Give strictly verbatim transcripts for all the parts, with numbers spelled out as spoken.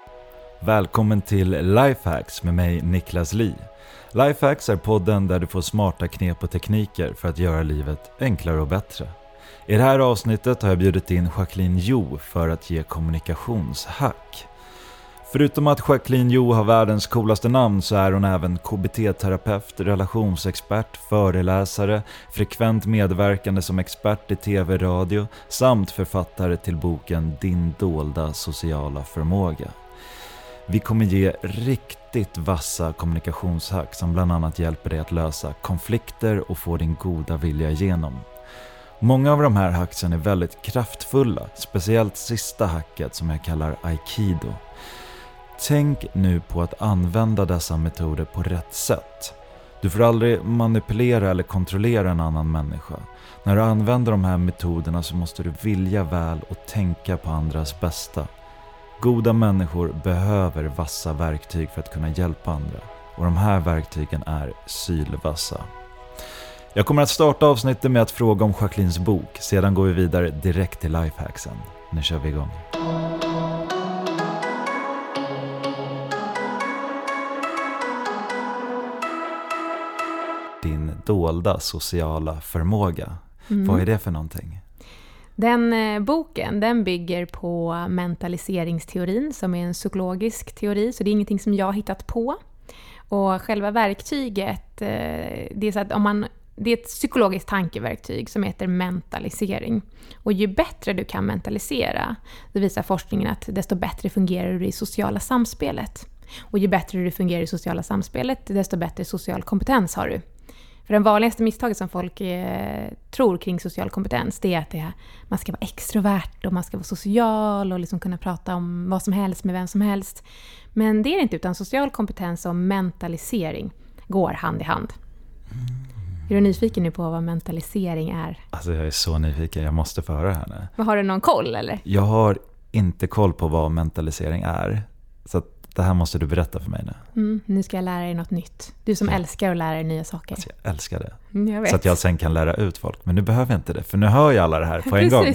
Välkommen till Lifehacks med mig Niklas Li. Lifehacks är podden där du får smarta knep och tekniker för att göra livet enklare och bättre. I det här avsnittet har jag bjudit in Jacqueline Jo för att ge kommunikationshack. Förutom att Jacqueline Jo har världens coolaste namn så är hon även K B T-terapeut, relationsexpert, föreläsare, frekvent medverkande som expert i tv-radio samt författare till boken Din dolda sociala förmåga. Vi kommer ge riktigt vassa kommunikationshack som bland annat hjälper dig att lösa konflikter och få din goda vilja igenom. Många av de här hacksen är väldigt kraftfulla, speciellt sista hacket som jag kallar Aikido. Tänk nu på att använda dessa metoder på rätt sätt. Du får aldrig manipulera eller kontrollera en annan människa. När du använder de här metoderna så måste du vilja väl och tänka på andras bästa. Goda människor behöver vassa verktyg för att kunna hjälpa andra. Och de här verktygen är sylvassa. Jag kommer att starta avsnittet med att fråga om Jacquelines bok. Sedan går vi vidare direkt till lifehacksen. Nu kör vi igång. Din dolda sociala förmåga. Mm. Vad är det för någonting? Den eh, boken den bygger på mentaliseringsteorin som är en psykologisk teori, så det är ingenting som jag har hittat på. Och själva verktyget, eh, det är så att om man, det är ett psykologiskt tankeverktyg som heter mentalisering. Och ju bättre du kan mentalisera, det visar forskningen att desto bättre fungerar du i sociala samspelet. Och ju bättre du fungerar i sociala samspelet, desto bättre social kompetens har du. För den vanligaste misstaget som folk eh, tror kring social kompetens, det är att det är, man ska vara extrovert och man ska vara social och liksom kunna prata om vad som helst med vem som helst. Men det är det inte, utan social kompetens och mentalisering går hand i hand. Mm. Är du nyfiken nu på vad mentalisering är? Alltså jag är så nyfiken, jag måste få höra här nu. Men har du någon koll eller? Jag har inte koll på vad mentalisering är, så att det här måste du berätta för mig nu. Mm, nu ska jag lära dig något nytt. Du som ja. älskar att lära dig nya saker. Alltså jag älskar det. Mm, jag vet. Så att jag sen kan lära ut folk. Men nu behöver jag inte det, för nu hör jag alla det här på en gång.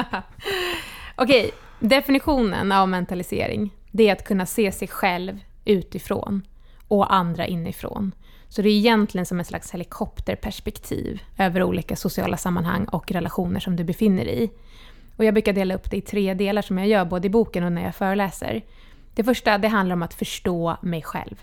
Okej, definitionen av mentalisering, det är att kunna se sig själv utifrån och andra inifrån. Så det är egentligen som en slags helikopterperspektiv över olika sociala sammanhang och relationer som du befinner i. Och jag brukar dela upp det i tre delar som jag gör både i boken och när jag föreläser. Det första, det handlar om att förstå mig själv.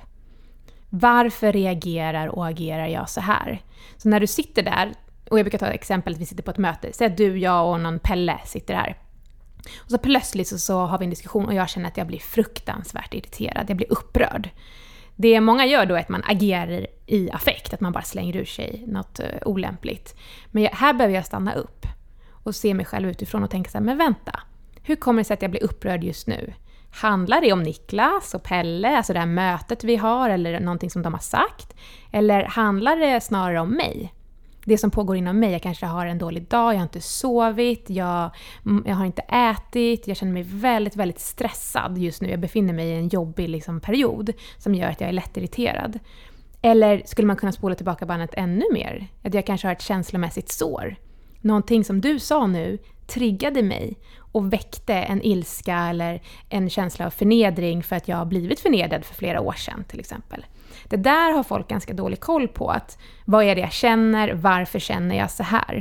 Varför reagerar och agerar jag så här? Så när du sitter där, och jag brukar ta ett exempel att vi sitter på ett möte. Säg att du, jag och någon Pelle sitter här. Och så plötsligt så, så har vi en diskussion och jag känner att jag blir fruktansvärt irriterad. Jag blir upprörd. Det många gör då är att man agerar i affekt. Att man bara slänger ur sig något uh, olämpligt. Men jag, här behöver jag stanna upp och se mig själv utifrån och tänka så här, men vänta. Hur kommer det sig att jag blir upprörd just nu? Handlar det om Niklas och Pelle, alltså det här mötet vi har eller någonting som de har sagt? Eller handlar det snarare om mig? Det som pågår inom mig, jag kanske har en dålig dag, jag har inte sovit, jag, jag har inte ätit, jag känner mig väldigt, väldigt stressad just nu. Jag befinner mig i en jobbig liksom, period som gör att jag är lättirriterad. Eller skulle man kunna spola tillbaka bandet ännu mer? Att jag kanske har ett känslomässigt sår. Någonting som du sa nu triggade mig och väckte en ilska eller en känsla av förnedring för att jag har blivit förnedrad för flera år sedan till exempel. Det där har folk ganska dålig koll på. Att vad är det jag känner? Varför känner jag så här?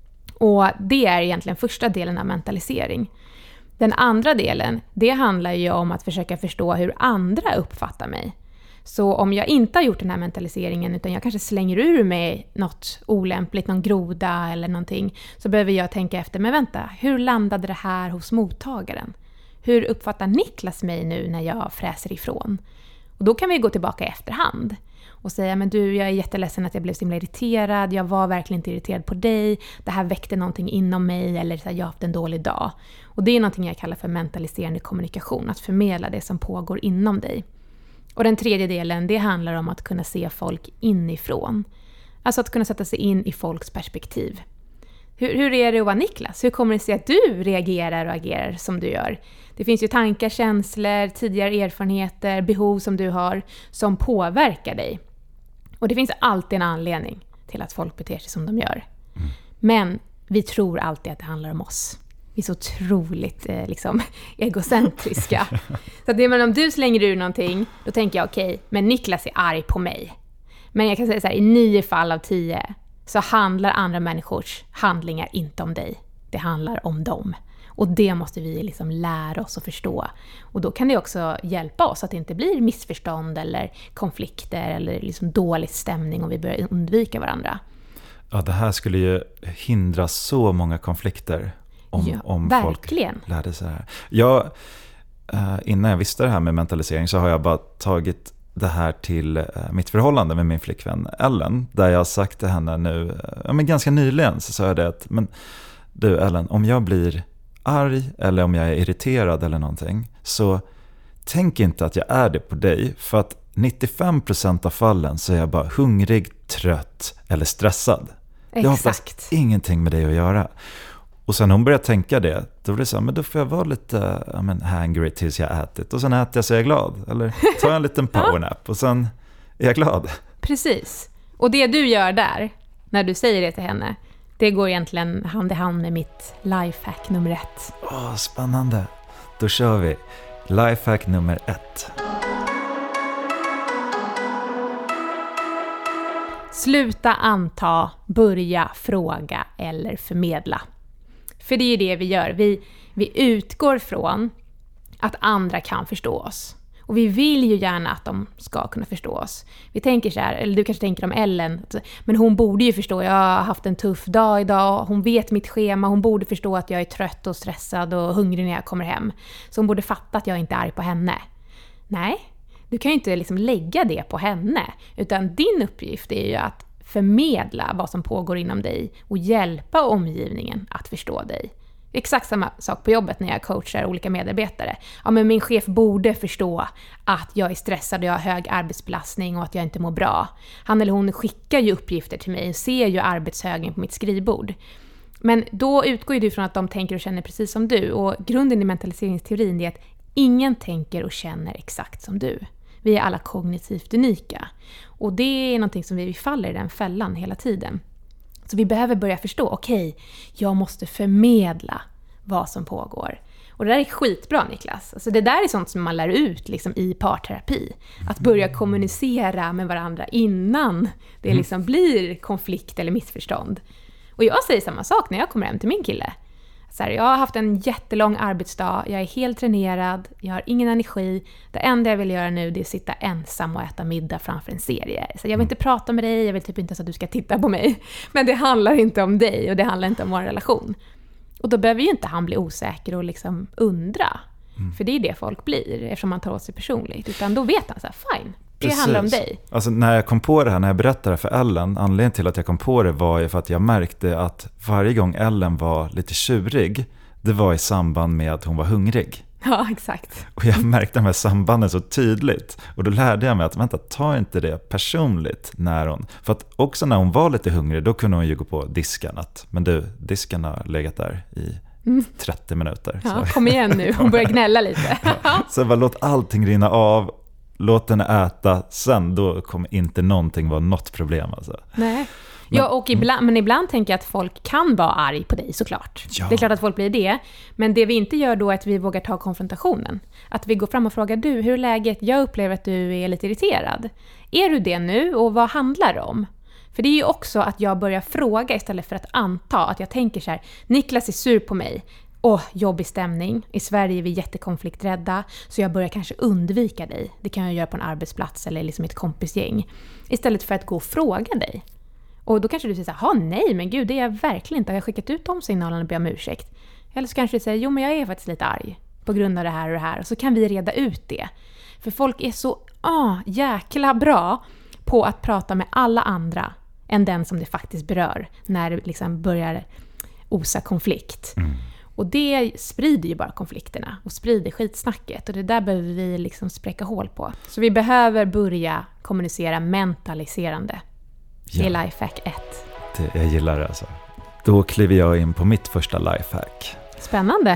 Och det är egentligen första delen av mentalisering. Den andra delen, det handlar ju om att försöka förstå hur andra uppfattar mig. Så om jag inte har gjort den här mentaliseringen utan jag kanske slänger ur mig något olämpligt, någon groda eller någonting, så behöver jag tänka efter, men vänta, hur landade det här hos mottagaren? Hur uppfattar Niklas mig nu när jag fräser ifrån? Och då kan vi gå tillbaka i efterhand och säga, men du, jag är jätteledsen att jag blev så himla irriterad, jag var verkligen inte irriterad på dig, det här väckte någonting inom mig, eller så här, jag har haft en dålig dag. Och det är någonting jag kallar för mentaliserande kommunikation, att förmedla det som pågår inom dig. Och den tredje delen, det handlar om att kunna se folk inifrån. Alltså att kunna sätta sig in i folks perspektiv. Hur, hur är det att vara Niklas? Hur kommer det sig att du reagerar och agerar som du gör? Det finns ju tankar, känslor, tidigare erfarenheter, behov som du har som påverkar dig. Och det finns alltid en anledning till att folk beter sig som de gör. Mm. Men vi tror alltid att det handlar om oss. Vi är så otroligt eh, liksom, egocentriska. Så att det, men om du slänger ur någonting, då tänker jag okej, okay, men Niklas är arg på mig. Men jag kan säga så här, i nio fall av tio så handlar andra människors handlingar inte om dig. Det handlar om dem. Och det måste vi liksom lära oss att förstå. Och då kan det också hjälpa oss att det inte blir missförstånd eller konflikter eller liksom dålig stämning om vi börjar undvika varandra. Ja, det här skulle ju hindra så många konflikter om, ja, om verkligen. folk lärde sig det här. Jag, innan jag visste det här med mentalisering så har jag bara tagit det här till mitt förhållande med min flickvän Ellen. Där jag har sagt till henne nu, ja, men ganska nyligen så sa jag det att, men du Ellen, om jag blir arg eller om jag är irriterad eller någonting, så tänk inte att jag är det på dig, för att nittiofem procent av fallen så är jag bara hungrig, trött eller stressad. Det har faktiskt ingenting med dig att göra. Och sen hon började tänka det, då blev det så här, men då får jag vara lite I mean, hangry tills jag ätit. Och sen äter jag så är jag glad. Eller tar jag en liten powernap och sen är jag glad. Precis. Och det du gör där, när du säger det till henne, det går egentligen hand i hand med mitt lifehack nummer ett. Åh, spännande. Då kör vi. Lifehack nummer ett. Sluta anta, börja fråga eller förmedla. För det är det vi gör. Vi, vi utgår från att andra kan förstå oss. Och vi vill ju gärna att de ska kunna förstå oss. Vi tänker så här, eller du kanske tänker om Ellen, men hon borde ju förstå, jag har haft en tuff dag idag, hon vet mitt schema, hon borde förstå att jag är trött och stressad och hungrig när jag kommer hem. Så hon borde fatta att jag inte är arg på henne. Nej, du kan ju inte liksom lägga det på henne, utan din uppgift är ju att förmedla vad som pågår inom dig och hjälpa omgivningen att förstå dig. Exakt samma sak på jobbet när jag coachar olika medarbetare. Ja, men min chef borde förstå att jag är stressad och jag har hög arbetsbelastning och att jag inte mår bra. Han eller hon skickar ju uppgifter till mig och ser ju arbetshögen på mitt skrivbord. Men då utgår ju du från att de tänker och känner precis som du. Och grunden i mentaliseringsteorin är att ingen tänker och känner exakt som du. Vi är alla kognitivt unika. Och det är någonting som vi faller i den fällan hela tiden. Så vi behöver börja förstå, okej, okay, jag måste förmedla vad som pågår. Och det där är skitbra, Niklas. Alltså det där är sånt som man lär ut liksom, i parterapi. Att börja kommunicera med varandra innan det liksom blir konflikt eller missförstånd. Och jag säger samma sak när jag kommer hem till min kille. Så här, jag har haft en jättelång arbetsdag, jag är helt tränerad, jag har ingen energi. Det enda jag vill göra nu det är att sitta ensam och äta middag framför en serie. Så jag vill inte prata med dig, jag vill typ inte att du ska titta på mig. Men det handlar inte om dig och det handlar inte om vår relation. Och då behöver ju inte han bli osäker och liksom undra. Mm. För det är det folk blir eftersom man tar åt sig personligt. Utan då vet han så här, fine. Det Precis. handlar om dig. Alltså när jag kom på det här, när jag berättade för Ellen, anledningen till att jag kom på det var ju för att jag märkte att varje gång Ellen var lite tjurig, det var i samband med att hon var hungrig. Ja, exakt. Och jag märkte de här sambanden så tydligt. Och då lärde jag mig att vänta, ta inte det personligt när hon... För att också när hon var lite hungrig, då kunde hon ju gå på disken. Att, men du, disken har legat där i trettio minuter. Ja, så. Kom igen nu, hon börjar gnälla lite. Så bara låt allting rinna av. Låt henne äta, sen då kommer inte någonting vara något problem. Alltså. Nej. Men, ja, och ibland, men ibland tänker jag att folk kan vara arg på dig såklart. Ja. Det är klart att folk blir det. Men det vi inte gör då är att vi vågar ta konfrontationen. Att vi går fram och frågar, du, hur är läget? Jag upplever att du är lite irriterad. Är du det nu och vad handlar det om? För det är ju också att jag börjar fråga istället för att anta. Att jag tänker så här, Niklas är sur på mig. Åh, jobbig stämning. I Sverige är vi jättekonflikträdda. Så jag börjar kanske undvika dig. Det kan jag göra på en arbetsplats eller liksom ett kompisgäng. Istället för att gå och fråga dig. Och då kanske du säger så här, nej men gud det är jag verkligen inte. Jag har skickat ut de signalerna och ber om ursäkt. Eller så kanske du säger, jo men jag är faktiskt lite arg. På grund av det här och det här. Och så kan vi reda ut det. För folk är så ah, jäkla bra på att prata med alla andra än den som det faktiskt berör. När det liksom börjar osa konflikt. Mm. Och det sprider ju bara konflikterna och sprider skitsnacket. Och det där behöver vi liksom spräcka hål på. Så vi behöver börja kommunicera mentaliserande. Det är ja. Lifehack ett. Det, jag gillar det alltså. Då kliver jag in på mitt första lifehack. Spännande.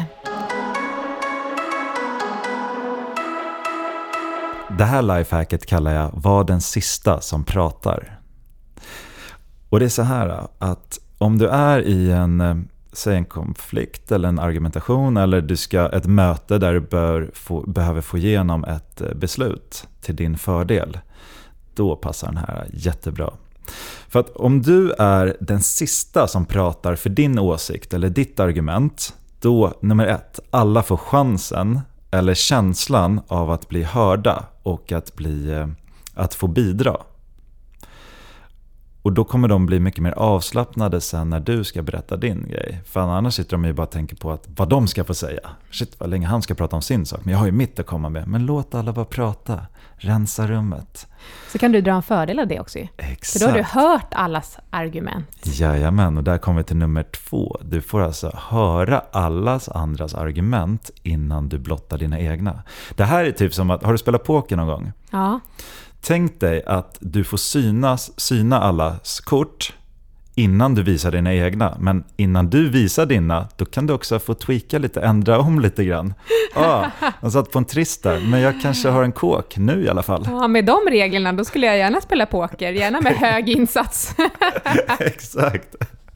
Det här lifehacket kallar jag var den sista som pratar. Och det är så här att om du är i en säg en konflikt eller en argumentation, eller du ska ett möte där du bör få, behöver få igenom ett beslut till din fördel, då passar den här jättebra. För att om du är den sista som pratar för din åsikt eller ditt argument, då nummer ett, alla får chansen eller känslan av att bli hörda och att, bli, att få bidra. Och då kommer de bli mycket mer avslappnade sen när du ska berätta din grej. För annars sitter de ju bara och tänker på att vad de ska få säga. Shit, vad länge han ska prata om sin sak. Men jag har ju mitt att komma med. Men låt alla bara prata. Rensa rummet. Så kan du dra en fördel av det också. Exakt. För då har du hört allas argument. Jajamän, och där kommer vi till nummer två. Du får alltså höra allas andras argument innan du blottar dina egna. Det här är typ som att, har du spelat poker någon gång? Ja. Tänk dig att du får synas, syna allas kort innan du visar dina egna. Men innan du visar dina, då kan du också få tweaka lite, ändra om lite grann. Ja, ah, jag satt på en trist där, men jag kanske har en kåk nu i alla fall. Ja, med de reglerna då skulle jag gärna spela poker, gärna med hög insats. Exakt.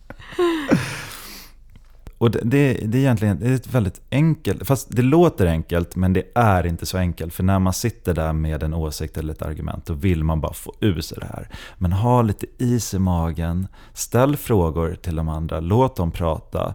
Och det, det, det är egentligen det är ett väldigt enkelt, fast det låter enkelt, men det är inte så enkelt. För när man sitter där med en åsikt eller ett argument, då vill man bara få ur sig det här. Men ha lite is i magen, ställ frågor till de andra, låt dem prata.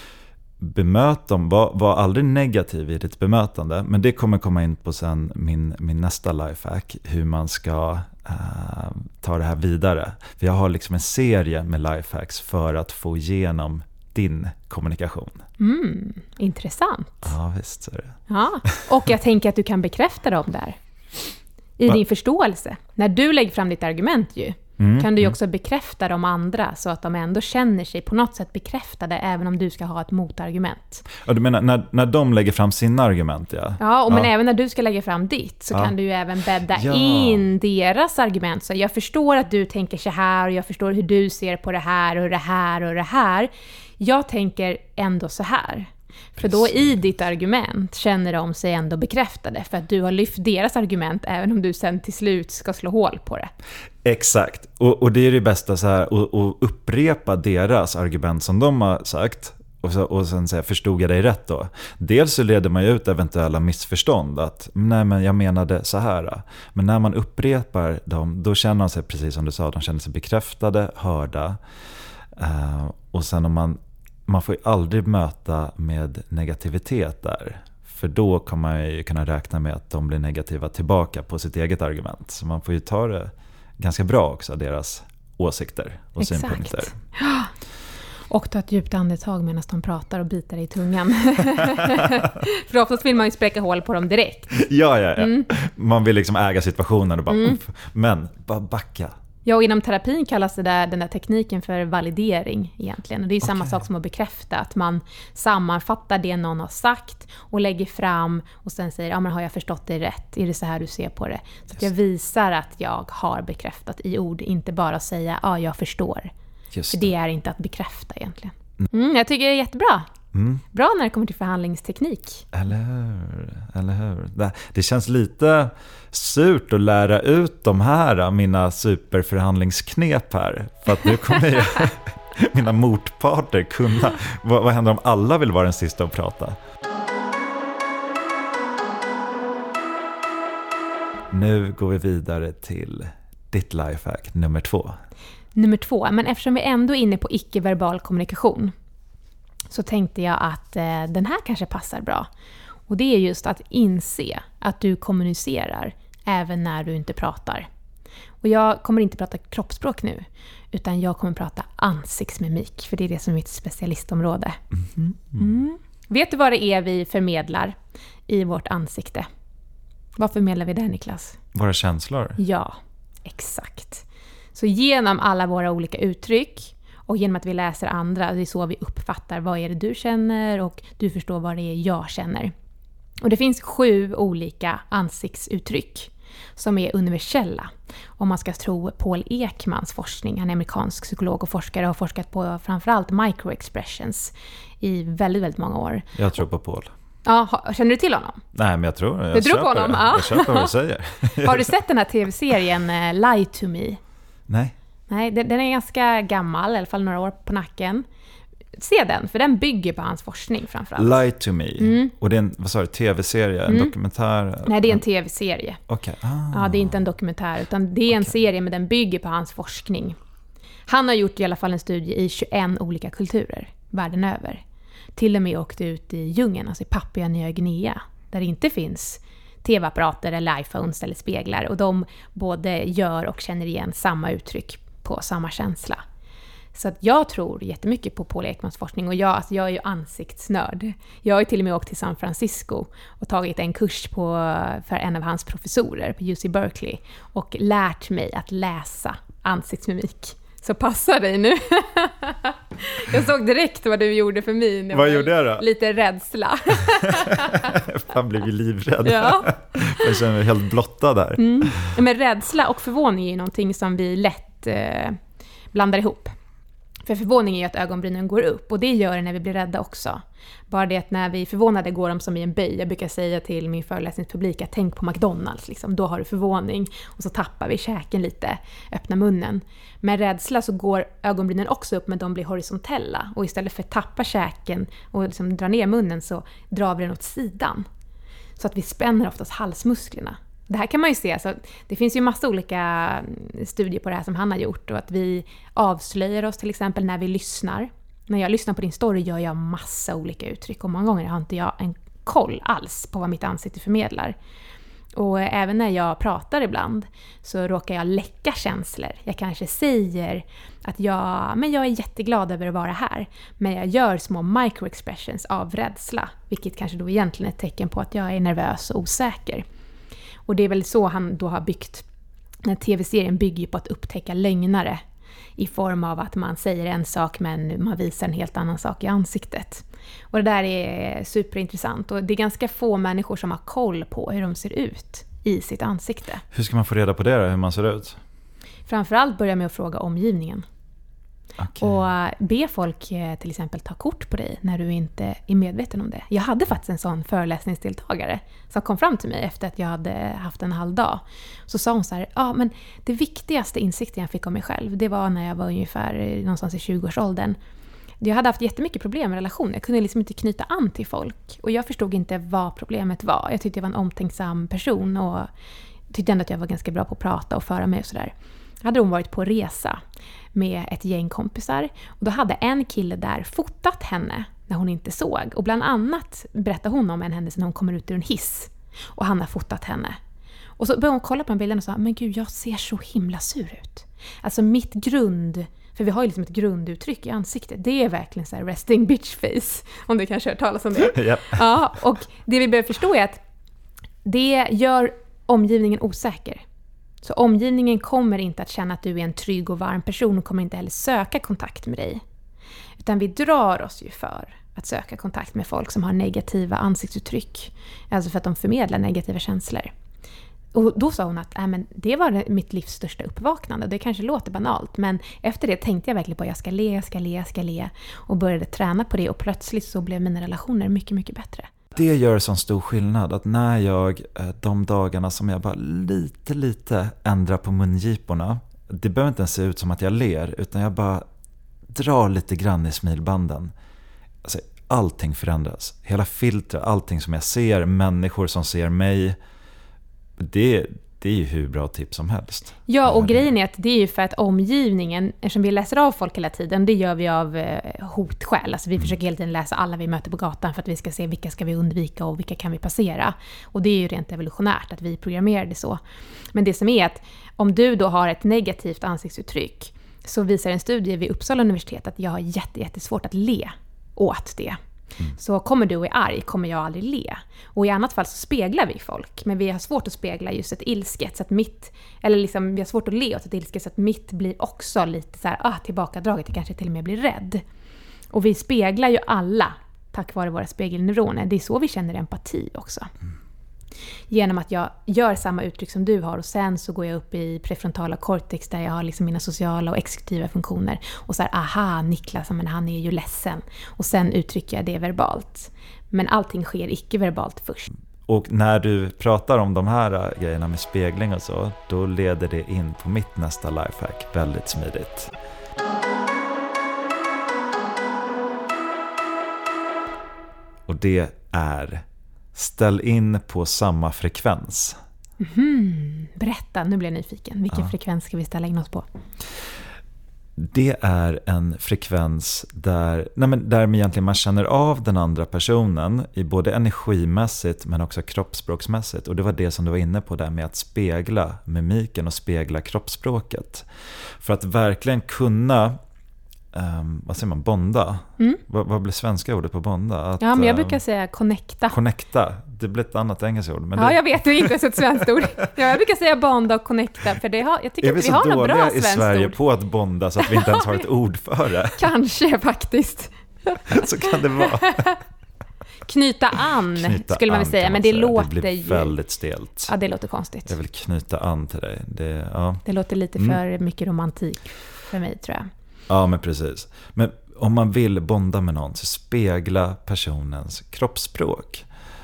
Bemöt dem, var, var aldrig negativ i ditt bemötande. Men det kommer komma in på sen min, min nästa lifehack, hur man ska uh, ta det här vidare. För jag har liksom en serie med lifehacks för att få igenom din kommunikation. Mm, intressant. Ja, visst så är det. Ja, och jag tänker att du kan bekräfta dem där. I Va? din förståelse. När du lägger fram ditt argument ju, mm, kan du ju också mm. bekräfta de andra så att de ändå känner sig på något sätt bekräftade även om du ska ha ett motargument. Ja, du menar när, när de lägger fram sina argument, ja? Ja, och ja. Men även när du ska lägga fram ditt så ja. kan du ju även bädda ja. in deras argument. Så jag förstår att du tänker så här och jag förstår hur du ser på det här och det här och det här. Jag tänker ändå så här. För då i ditt argument känner de sig ändå bekräftade för att du har lyft deras argument även om du sen till slut ska slå hål på det. Exakt, och, och det är det bästa så här, att upprepa deras argument som de har sagt och, så, och sen säga, förstod jag dig rätt då? Dels så leder man ju ut eventuella missförstånd att nej men jag menade så här. Men när man upprepar dem, då känner de sig precis som du sa, de känner sig bekräftade, hörda. Uh, och sen om man man får ju aldrig möta med negativitet där. För då kommer man ju kunna räkna med att de blir negativa tillbaka på sitt eget argument. Så man får ju ta det ganska bra också, deras åsikter och Exakt. synpunkter. Och ta ett djupt andetag medan de pratar och biter i tungan. För oftast vill man ju spräcka hål på dem direkt. Ja, ja, ja. Mm. Man vill liksom äga situationen och bara, mm. men bara backa. Ja, och inom terapin kallas det där, den där tekniken för validering egentligen. Och det är ju okay. samma sak som att bekräfta. Att man sammanfattar det någon har sagt och lägger fram och sen säger, ja men har jag förstått det rätt? Är det så här du ser på det? Så att jag visar att jag har bekräftat i ord, inte bara säga, ja jag förstår. Just för det. det är inte att bekräfta egentligen. Mm, jag tycker det är jättebra. Mm. Bra när det kommer till förhandlingsteknik. Eller hur? Eller hur? Det, det känns lite surt att lära ut de här mina superförhandlingsknep här. För att nu kommer ju mina motparter kunna. Vad, vad händer om alla vill vara den sista att prata? Nu går vi vidare till ditt lifehack nummer två. Nummer två, men eftersom vi ändå är inne på icke-verbal kommunikation så tänkte jag att eh, den här kanske passar bra. Och det är just att inse att du kommunicerar även när du inte pratar. Och jag kommer inte prata kroppsspråk nu, utan jag kommer prata ansiktsmimik, för det är det som är mitt specialistområde. Mm-hmm. Mm. Vet du vad det är vi förmedlar i vårt ansikte? Vad förmedlar vi där, Niklas? Våra känslor? Ja, exakt. Så genom alla våra olika uttryck och genom att vi läser andra, det är så vi uppfattar vad är det du känner och du förstår vad det är jag känner. Och det finns sju olika ansiktsuttryck som är universella. Om man ska tro Paul Ekmans forskning, han är amerikansk psykolog och forskare och har forskat på framförallt microexpressions i väldigt, väldigt många år. Jag tror på Paul. Ja, känner du till honom? Nej, men jag tror, jag du tror på honom, det. Ja. Jag köper vad du säger. Har du sett den här tv-serien Lie to Me? Nej. Nej, den är ganska gammal, i alla fall några år på nacken. se den, för den bygger på hans forskning framförallt. Lie to me. Mm. Och det är en, vad sa du, tv-serie, en mm. dokumentär? Nej, det är en tv-serie. Okej. Okay. Ah. Ja, det är inte en dokumentär, utan det är en okay. serie, men den bygger på hans forskning. Han har gjort i alla fall en studie i tjugoen olika kulturer världen över. Till och med åkt ut i djungeln, alltså i Papua Nya Guinea, där det inte finns tv-apparater eller iPhones eller speglar. Och de både gör och känner igen samma uttryck på samma känsla. Så att jag tror jättemycket på Paul Ekmans forskning. Och jag, alltså jag är ju ansiktsnörd. Jag har ju till och med åkt till San Francisco och tagit en kurs på, för en av hans professorer på U C Berkeley. Och lärt mig att läsa ansiktsmimik. Så passa dig nu. Jag såg direkt vad du gjorde för min. Vad gjorde jag då? Lite rädsla. Han blev ju livrädd. Ja. Jag känner mig helt blottad där. Mm. Men rädsla och förvåning är ju någonting som vi lätt eh, blandar ihop. För förvåning är ju att ögonbrynen går upp. Och det gör det när vi blir rädda också. Bara det att när vi är förvånade går de som i en böj. Jag brukar säga till min föreläsningspublik att tänk på McDonalds. Liksom. Då har du förvåning. Och så tappar vi käken lite. Öppna munnen. Med rädsla så går ögonbrynen också upp, men de blir horisontella. Och istället för att tappa käken och liksom dra ner munnen så drar vi den åt sidan. Så att vi spänner oftast halsmusklerna. Det här kan man ju se, alltså, det finns ju massa olika studier på det här som han har gjort. Och att vi avslöjar oss till exempel när vi lyssnar. När jag lyssnar på din story gör jag massa olika uttryck. Och många gånger har inte jag en koll alls på vad mitt ansikte förmedlar. Och även när jag pratar ibland så råkar jag läcka känslor. Jag kanske säger att jag, men jag är jätteglad över att vara här. Men jag gör små microexpressions av rädsla. Vilket kanske då egentligen är ett tecken på att jag är nervös och osäker. Och det är väl så han då har byggt, den tv-serien bygger på att upptäcka lögnare. I form av att man säger en sak men man visar en helt annan sak i ansiktet. Och det där är superintressant. Och det är ganska få människor som har koll på hur de ser ut i sitt ansikte. Hur ska man få reda på det då, hur man ser ut? Framförallt börja med att fråga omgivningen. Okay. Och be folk till exempel ta kort på dig när du inte är medveten om det. Jag hade faktiskt en sån föreläsningsdeltagare som kom fram till mig efter att jag hade haft en halv dag. Så sa hon så här, ja men det viktigaste insikten jag fick om mig själv, det var när jag var ungefär någonstans i tjugoårsåldern. Jag hade haft jättemycket problem med relationer. Jag kunde liksom inte knyta an till folk. Och jag förstod inte vad problemet var. Jag tyckte jag var en omtänksam person och tyckte ändå att jag var ganska bra på att prata och föra mig och sådär. Hade hon varit på resa med ett gäng kompisar. Och då hade en kille där fotat henne när hon inte såg. Och bland annat berättade hon om en händelse när hon kommer ut ur en hiss. Och han har fotat henne. Och så började hon kolla på den bilden och sa, men gud, jag ser så himla sur ut. Alltså mitt grund, för vi har ju liksom ett grunduttryck i ansiktet. Det är verkligen så här resting bitch face. Om du kanske har hört talas om det. Yep. Ja, och det vi behöver förstå är att det gör omgivningen osäker. Så omgivningen kommer inte att känna att du är en trygg och varm person och kommer inte heller söka kontakt med dig. Utan vi drar oss ju för att söka kontakt med folk som har negativa ansiktsuttryck. Alltså för att de förmedlar negativa känslor. Och då sa hon att äh, men det var mitt livs största uppvaknande. Det kanske låter banalt, men efter det tänkte jag verkligen på att jag ska le, jag ska le, jag ska le. Och började träna på det och plötsligt så blev mina relationer mycket, mycket bättre. Det gör sån stor skillnad att när jag, de dagarna som jag bara lite, lite ändrar på mungiporna, det behöver inte ens se ut som att jag ler, utan jag bara drar lite grann i smilbanden. Alltså, allting förändras. Hela filtret, allting som jag ser, människor som ser mig, det, det är ju hur bra tips som helst. Ja, och grejen är att det är ju för att omgivningen, eftersom vi läser av folk hela tiden, det gör vi av hotskäl. Alltså vi mm. försöker hela tiden läsa alla vi möter på gatan för att vi ska se vilka ska vi undvika och vilka kan vi passera. Och det är ju rent evolutionärt att vi programmerar det så. Men det som är att om du då har ett negativt ansiktsuttryck så visar en studie vid Uppsala universitet att jag har jätte, jättesvårt att le åt det. Mm. Så kommer du och är arg kommer jag aldrig le. Och i annat fall så speglar vi folk. Men vi har svårt att spegla just ett ilsket så att mitt, eller liksom vi har svårt att le åt ett ilsket så att mitt blir också lite så här, ah, tillbakadraget. Det kanske till och med blir rädd. Och vi speglar ju alla tack vare våra spegelneuroner. Det är så vi känner empati också. Mm. Genom att jag gör samma uttryck som du har och sen så går jag upp i prefrontala cortex där jag har liksom mina sociala och exekutiva funktioner och så här, aha, Niklas, men han är ju ledsen. Och sen uttrycker jag det verbalt. Men allting sker icke-verbalt först. Och när du pratar om de här grejerna med spegling och så, då leder det in på mitt nästa lifehack väldigt smidigt. Och det är: ställ in på samma frekvens. Mm, berätta, nu blir jag nyfiken. Vilken Ja. frekvens ska vi ställa in oss på? Det är en frekvens där, nej men där egentligen man känner av den andra personen i både energimässigt men också kroppsspråksmässigt. Och det var det som du var inne på där med att spegla mimiken och spegla kroppsspråket. För att verkligen kunna, um, vad säger man, bonda? Mm. Vad, vad blir svenska ordet på bonda? Att, ja, men jag brukar säga connecta. Connecta, det blir ett annat engelskt ord. Men ja, det... jag vet, det är inte ens ett svenskt ord. Ja, jag brukar säga bonda och connecta, för det har, jag tycker att vi, vi har några bra svenskt ord. Är vi så dåliga i Sverige på att bonda så att vi inte ens har ett ord för det? Kanske faktiskt. Så kan det vara. Knyta an, knyta skulle man väl säga, men det säga. låter det blir ju... väldigt stelt. Ja, det låter konstigt. Jag vill knyta an till dig. Det, ja. det låter lite för mm. mycket romantik för mig, tror jag. Ja, men precis. Men om man vill bonda med någon så spegla personens kroppsspråk.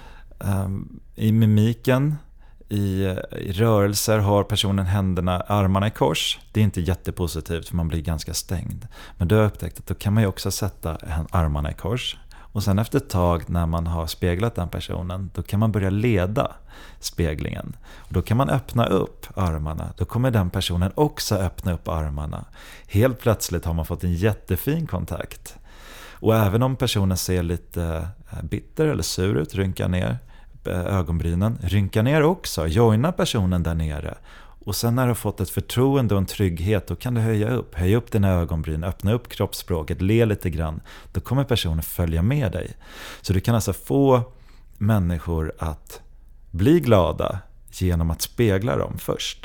Um, I mimiken, i, i rörelser har personen händerna, armarna i kors. Det är inte jättepositivt för man blir ganska stängd. Men du har upptäckt att då kan man ju också sätta armarna i kors. Och sen efter ett tag när man har speglat den personen, då kan man börja leda speglingen. Och då kan man öppna upp armarna. Då kommer den personen också öppna upp armarna. Helt plötsligt har man fått en jättefin kontakt. Och även om personen ser lite bitter eller sur ut, rynka ner ögonbrynen. Rynka ner också, joina personen där nere. Och sen när du har fått ett förtroende och en trygghet, då kan du höja upp. Höja upp dina ögonbryn, öppna upp kroppsspråket, le lite grann. Då kommer personen följa med dig. Så du kan alltså få människor att bli glada genom att spegla dem först.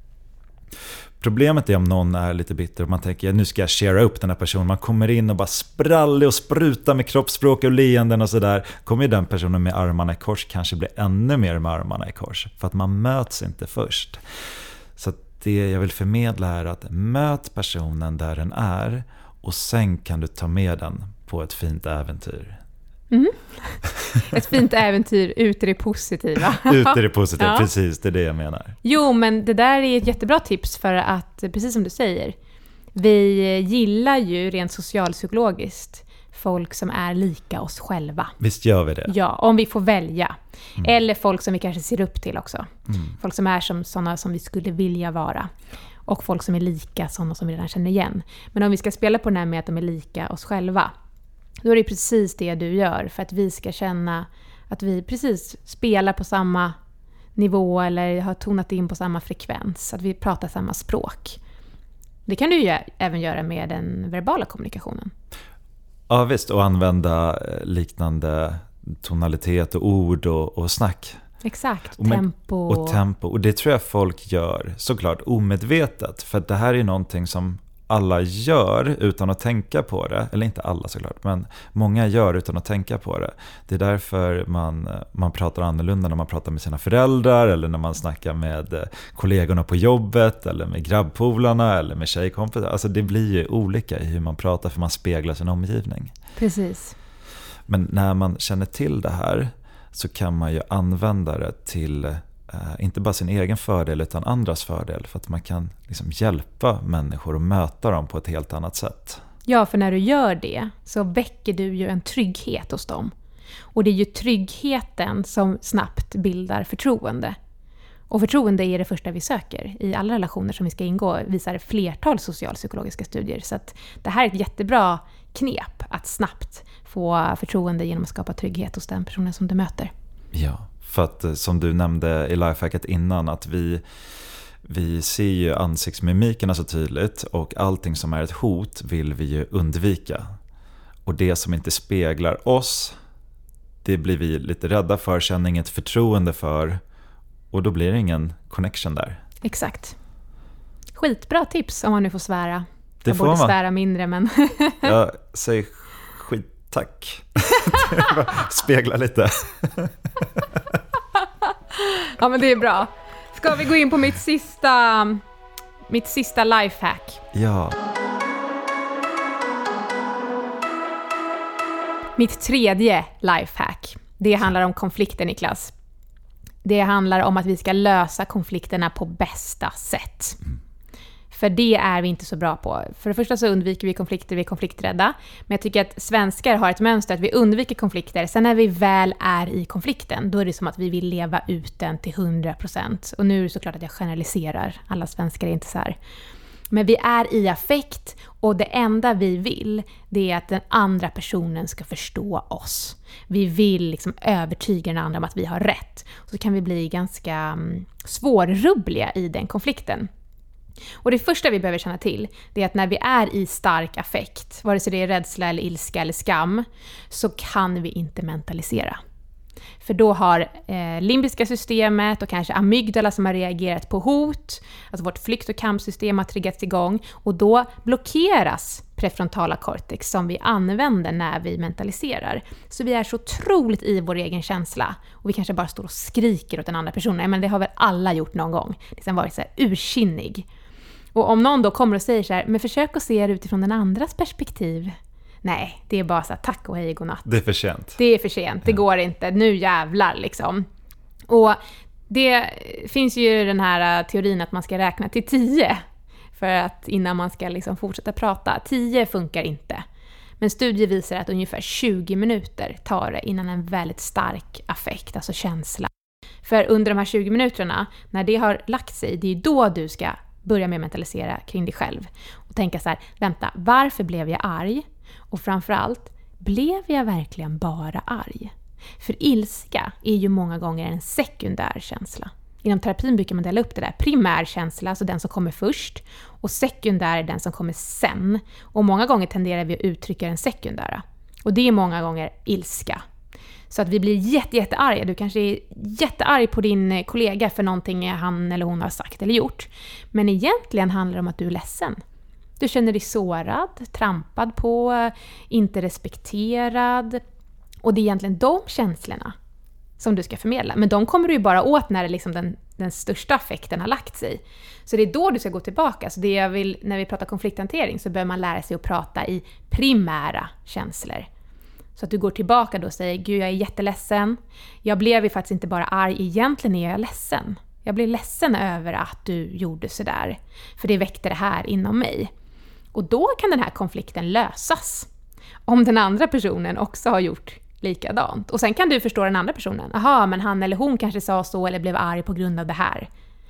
Problemet är om någon är lite bitter och man tänker ja, nu ska jag sharea upp den här personen. Man kommer in och bara sprallig och spruta med kroppsspråk och leenden och sådär. Kommer den personen med armarna i kors kanske bli ännu mer med armarna i kors. För att man möts inte först. Så det jag vill förmedla är att möt personen där den är. Och sen kan du ta med den på ett fint äventyr. Mm. Ett fint äventyr ut i det positiva. Ut i det positiva, ja. Precis, det är det jag menar. Jo, men det där är ett jättebra tips för att, precis som du säger, vi gillar ju rent socialpsykologiskt folk som är lika oss själva. Visst gör vi det? Ja, om vi får välja. Mm. Eller folk som vi kanske ser upp till också. Mm. Folk som är som sådana som vi skulle vilja vara. Och folk som är lika sådana som vi redan känner igen. Men om vi ska spela på den här med att de är lika oss själva, då är det precis det du gör för att vi ska känna att vi precis spelar på samma nivå eller har tonat in på samma frekvens, att vi pratar samma språk. Det kan du ju även göra med den verbala kommunikationen. Ja visst, och använda liknande tonalitet och ord och, och snack. Exakt, och med, tempo. Och tempo, och det tror jag folk gör såklart omedvetet, för att det här är någonting som alla gör utan att tänka på det. Eller inte alla såklart, men många gör utan att tänka på det. Det är därför man, man pratar annorlunda när man pratar med sina föräldrar eller när man snackar med kollegorna på jobbet eller med grabbpolarna eller med tjejkompisar. Alltså det blir ju olika i hur man pratar för man speglar sin omgivning. Precis. Men när man känner till det här så kan man ju använda det till inte bara sin egen fördel utan andras fördel, för att man kan liksom hjälpa människor och möta dem på ett helt annat sätt. Ja, för när du gör det så väcker du ju en trygghet hos dem. Och det är ju tryggheten som snabbt bildar förtroende. Och förtroende är det första vi söker. I alla relationer som vi ska ingå visar flertal socialpsykologiska studier. Så att det här är ett jättebra knep att snabbt få förtroende genom att skapa trygghet hos den personen som du möter. Ja. För att som du nämnde i lifehacket innan, att vi, vi ser ju ansiktsmimikerna så tydligt och allting som är ett hot vill vi ju undvika. Och det som inte speglar oss, det blir vi lite rädda för, känner inget förtroende för, och då blir det ingen connection där. Exakt. Skitbra tips om man nu får svära. Det Jag får borde man. svära mindre, men... Jag säger skit, tack. Spegla lite. Ja, men det är bra. Ska vi gå in på mitt sista mitt sista lifehack? Ja. Mitt tredje lifehack. Det handlar om konflikter, Niklas. Det handlar om att vi ska lösa konflikterna på bästa sätt. Mm. För det är vi inte så bra på. För det första så undviker vi konflikter, vi är konflikträdda. Men jag tycker att svenskar har ett mönster att vi undviker konflikter. Sen när vi väl är i konflikten, då är det som att vi vill leva ut den till hundra procent. Och nu är det såklart att jag generaliserar. Alla svenskar är inte så här. Men vi är i affekt och det enda vi vill, det är att den andra personen ska förstå oss. Vi vill liksom övertyga den andra om att vi har rätt. Så kan vi bli ganska svårrubbliga i den konflikten. Och det första vi behöver känna till, det är att när vi är i stark affekt, vare sig det är rädsla eller ilska eller skam, så kan vi inte mentalisera. För då har eh, limbiska systemet och kanske amygdala som har reagerat på hot, alltså vårt flykt- och kampsystem har triggats igång, och då blockeras prefrontala cortex som vi använder när vi mentaliserar. Så vi är så otroligt i vår egen känsla och vi kanske bara står och skriker åt den andra personen, men det har väl alla gjort någon gång. Liksom varit så här ursinnig. Och om någon då kommer och säger så här, men försök att se det utifrån den andras perspektiv. Nej, det är bara så här, tack och hej, godnatt. Det är för sent. Det är för sent, det ja. går inte. Nu jävlar liksom. Och det finns ju den här teorin att man ska räkna till tio för att innan man ska liksom fortsätta prata. tio funkar inte. Men studier visar att ungefär tjugo minuter tar det innan en väldigt stark affekt, alltså känsla. För under de här tjugo minuterna, när det har lagt sig, det är då du ska börja med att mentalisera kring dig själv. Och tänka så här, vänta, varför blev jag arg? Och framförallt, blev jag verkligen bara arg? För ilska är ju många gånger en sekundär känsla. Inom terapin brukar man dela upp det där. Primär känsla, alltså den som kommer först. Och sekundär är den som kommer sen. Och många gånger tenderar vi att uttrycka den sekundära. Och det är många gånger ilska. Så att vi blir jätte, jättearga. Du kanske är jättearg på din kollega för någonting han eller hon har sagt eller gjort. Men egentligen handlar det om att du är ledsen. Du känner dig sårad, trampad på, inte respekterad. Och det är egentligen de känslorna som du ska förmedla. Men de kommer du ju bara åt när det liksom den, den största affekten har lagt sig. Så det är då du ska gå tillbaka. Så det jag vill, när vi pratar konflikthantering så bör man lära sig att prata i primära känslor. Så att du går tillbaka då och säger, gud jag är jätteledsen. Jag blev ju faktiskt inte bara arg, egentligen är jag ledsen. Jag blev ledsen över att du gjorde sådär. För det väckte det här inom mig. Och då kan den här konflikten lösas. Om den andra personen också har gjort likadant. Och sen kan du förstå den andra personen. Aha, men han eller hon kanske sa så eller blev arg på grund av det här.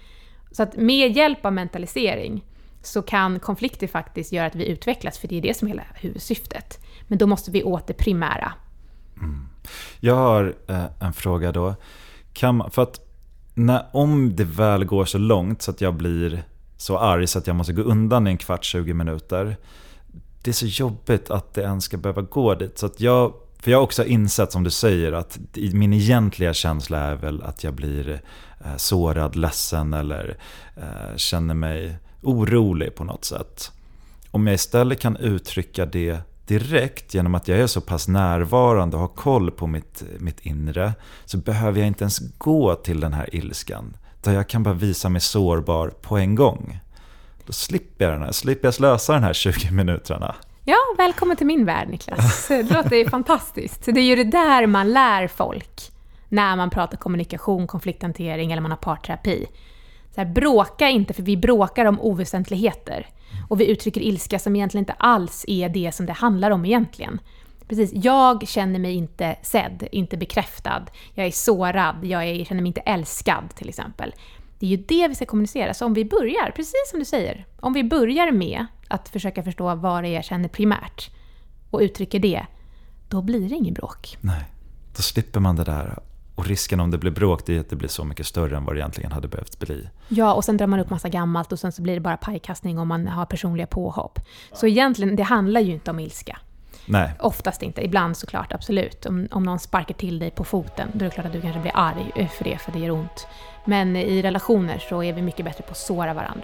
Så att med hjälp av mentalisering så kan konflikter faktiskt göra att vi utvecklas. För det är det som är hela huvudsyftet. Men då måste vi åt det primära. Mm. Jag har eh, en fråga då. Kan man, för att när, om det väl går så långt så att jag blir så arg så att jag måste gå undan i en kvart, tjugo minuter. Det är så jobbigt att det ens ska behöva gå dit. Så att jag, för jag har också insett, som du säger, att min egentliga känsla är väl att jag blir eh, sårad, ledsen eller eh, känner mig orolig på något sätt. Om jag istället kan uttrycka det direkt genom att jag är så pass närvarande och har koll på mitt, mitt inre, så behöver jag inte ens gå till den här ilskan. Där jag kan bara visa mig sårbar på en gång. Då slipper jag den här, slipper jag slösa den här tjugo minuterna. Ja, välkommen till min värld, Niklas. Det låter ju fantastiskt. Det är ju det där man lär folk när man pratar kommunikation, konflikthantering eller man har parterapi. Så här, bråka inte, för vi bråkar om oväsentligheter. Och vi uttrycker ilska som egentligen inte alls är det som det handlar om egentligen. Precis, jag känner mig inte sedd, inte bekräftad. Jag är sårad, jag är, känner mig inte älskad till exempel. Det är ju det vi ska kommunicera. Så om vi börjar, precis som du säger, om vi börjar med att försöka förstå vad det är jag känner primärt och uttrycker det, då blir det ingen bråk. Nej, då slipper man det där. Och risken om det blir bråk, det är att det blir så mycket större än vad det egentligen hade behövt bli. Ja, och sen drar man upp massa gammalt och sen så blir det bara pajkastning om man har personliga påhopp. Så egentligen, det handlar ju inte om ilska. Nej. Oftast inte. Ibland såklart, absolut. Om, om någon sparkar till dig på foten, då är det klart att du kanske blir arg för det, för det gör ont. Men i relationer så är vi mycket bättre på att såra varandra.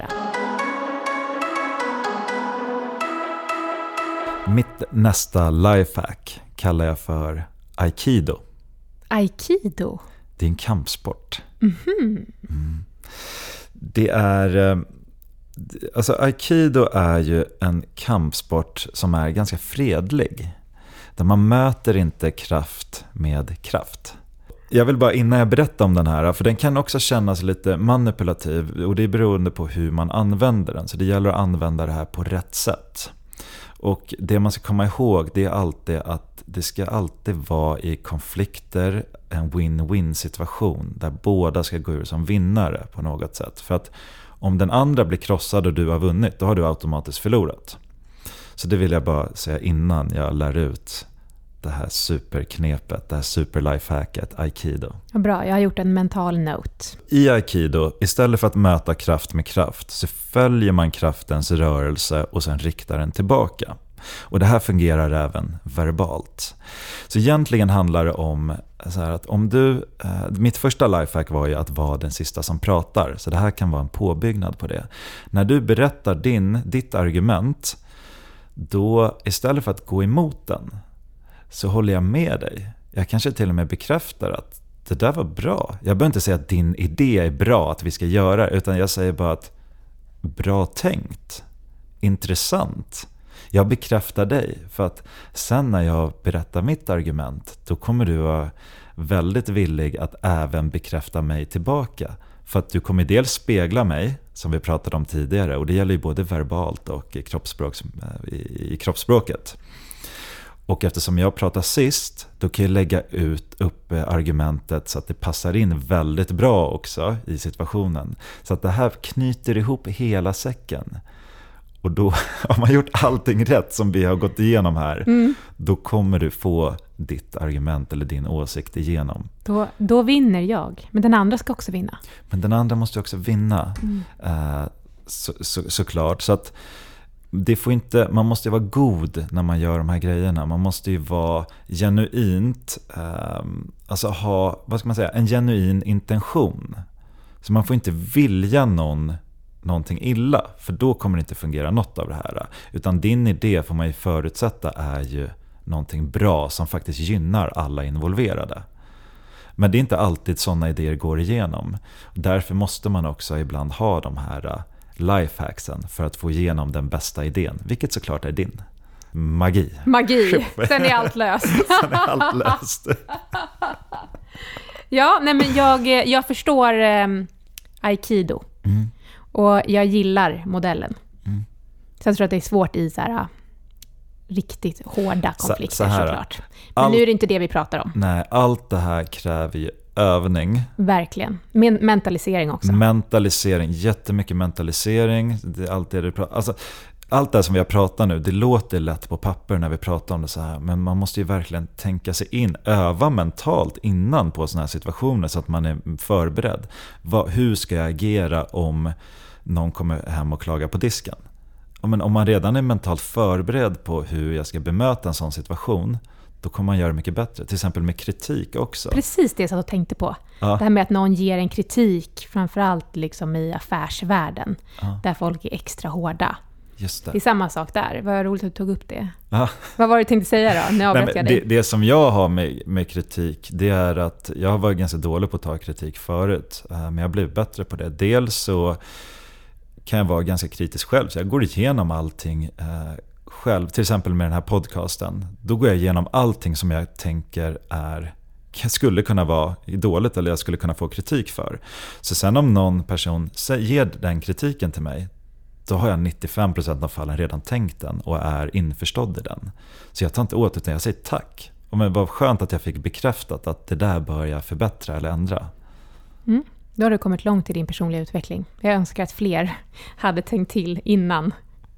Mitt nästa lifehack kallar jag för Aikido. Aikido? Det är en kampsport. Mm-hmm. Mm. Det är... Alltså Aikido är ju en kampsport som är ganska fredlig. Där man möter inte kraft med kraft. Jag vill bara innan jag berättar om den här, för den kan också kännas lite manipulativ och det är beroende på hur man använder den. Så det gäller att använda det här på rätt sätt. Och det man ska komma ihåg, det är alltid att det ska alltid vara i konflikter en win-win situation där båda ska gå ur som vinnare på något sätt. För att om den andra blir krossad och du har vunnit, då har du automatiskt förlorat. Så det vill jag bara säga innan jag lär ut det här superknepet, det här superlifehacket, Aikido. Bra, jag har gjort en mental note. I Aikido, istället för att möta kraft med kraft, så följer man kraftens rörelse och sen riktar den tillbaka. Och det här fungerar även verbalt. Så egentligen handlar det om så här att om du, eh, mitt första lifehack var ju att vara den sista som pratar. Så det här kan vara en påbyggnad på det. När du berättar din, ditt argument, då istället för att gå emot den, så håller jag med dig. Jag kanske till och med bekräftar att det där var bra. Jag behöver inte säga att din idé är bra, att vi ska göra, utan jag säger bara att bra tänkt, intressant. Jag bekräftar dig, för att sen när jag berättar mitt argument, då kommer du vara väldigt villig att även bekräfta mig tillbaka. För att du kommer dels spegla mig, som vi pratade om tidigare, och det gäller ju både verbalt och i, kroppsspråk, i, i kroppsspråket. Och eftersom jag pratar sist, då kan jag lägga ut upp argumentet så att det passar in väldigt bra också i situationen. Så att det här knyter ihop hela säcken. Och då har man gjort allting rätt som vi har gått igenom här. Mm. Då kommer du få ditt argument eller din åsikt igenom. Då, då vinner jag. Men den andra ska också vinna. Men den andra måste också vinna. Mm. Uh, så, så, såklart. Så att det får inte, man måste ju vara god när man gör de här grejerna. Man måste ju vara genuint, uh, alltså ha, vad ska man säga, en genuin intention. Så man får inte vilja någon någonting illa, för då kommer det inte fungera något av det här. Utan din idé, får man ju förutsätta, är ju någonting bra som faktiskt gynnar alla involverade. Men det är inte alltid sådana idéer går igenom. Därför måste man också ibland ha de här lifehacksen för att få igenom den bästa idén, vilket såklart är din. Magi. Magi, sen är allt löst. Sen är allt löst. Ja, nej men jag, jag förstår eh, Aikido. Mm. Och jag gillar modellen. Mm. Så jag tror att det är svårt i så här riktigt hårda konflikter, så, så här, såklart. Men all, nu är det inte det vi pratar om. Nej, allt det här kräver ju övning. Verkligen. Men, mentalisering också. Mentalisering, jättemycket mentalisering. Det är allt det du pratar, alltså, allt det som vi har pratat nu, det låter lätt på papper när vi pratar om det så här. Men man måste ju verkligen tänka sig in, öva mentalt innan på såna här situationer så att man är förberedd. Vad, hur ska jag agera om någon kommer hem och klagar på disken? Men om man redan är mentalt förberedd på hur jag ska bemöta en sån situation, då kommer man göra mycket bättre. Till exempel med kritik också. Precis det jag tänkte på. Ja. Det här med att någon ger en kritik, framförallt liksom i affärsvärlden, ja. Där folk är extra hårda. Just det. Det är samma sak där. Vad roligt att du tog upp det. Ja. Vad var det du tänkte säga då? Nu Nej, jag det, det som jag har med, med kritik, det är att jag har varit ganska dålig på att ta kritik förut. Men jag har blivit bättre på det. Dels så kan jag vara ganska kritisk själv. Så jag går igenom allting eh, själv. Till exempel med den här podcasten. Då går jag igenom allting som jag tänker är skulle kunna vara dåligt eller jag skulle kunna få kritik för. Så sen om någon person ger den kritiken till mig, då har jag nittiofem procent av fallen redan tänkt den och är införstådd i den. Så jag tar inte åt utan jag säger tack. Och men vad skönt att jag fick bekräftat att det där bör jag förbättra eller ändra. Mm. Då har du kommit långt i din personliga utveckling. Jag önskar att fler hade tänkt till innan.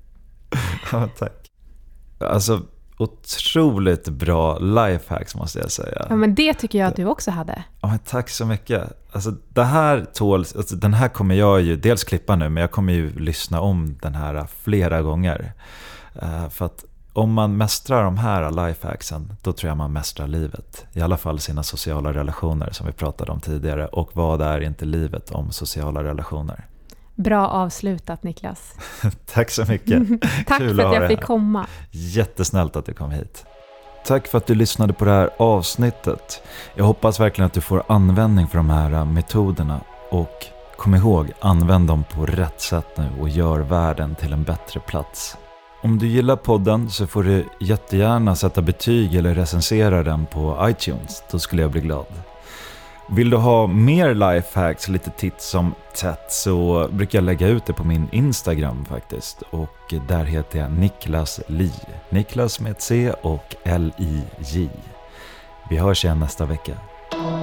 Ja, tack. Alltså, otroligt bra lifehacks måste jag säga. Ja, men det tycker jag att du också hade. Ja, men tack så mycket. Alltså, det här tål, alltså, den här kommer jag ju dels klippa nu, men jag kommer ju lyssna om den här flera gånger. Uh, för att om man mästrar de här lifehacksen, då tror jag man mästrar livet. I alla fall sina sociala relationer som vi pratade om tidigare. Och vad är inte livet om sociala relationer? Bra avslutat, Niklas. Tack så mycket. Tack Kul för att jag fick komma. Jättesnällt att du kom hit. Tack för att du lyssnade på det här avsnittet. Jag hoppas verkligen att du får användning för de här metoderna. Och kom ihåg, använd dem på rätt sätt nu och gör världen till en bättre plats. Om du gillar podden så får du jättegärna sätta betyg eller recensera den på iTunes. Då skulle jag bli glad. Vill du ha mer lifehacks, lite titt som tätt, så brukar jag lägga ut det på min Instagram faktiskt. Och där heter jag Niklas Li. Niklas med ett C och L I J. Vi hörs igen nästa vecka.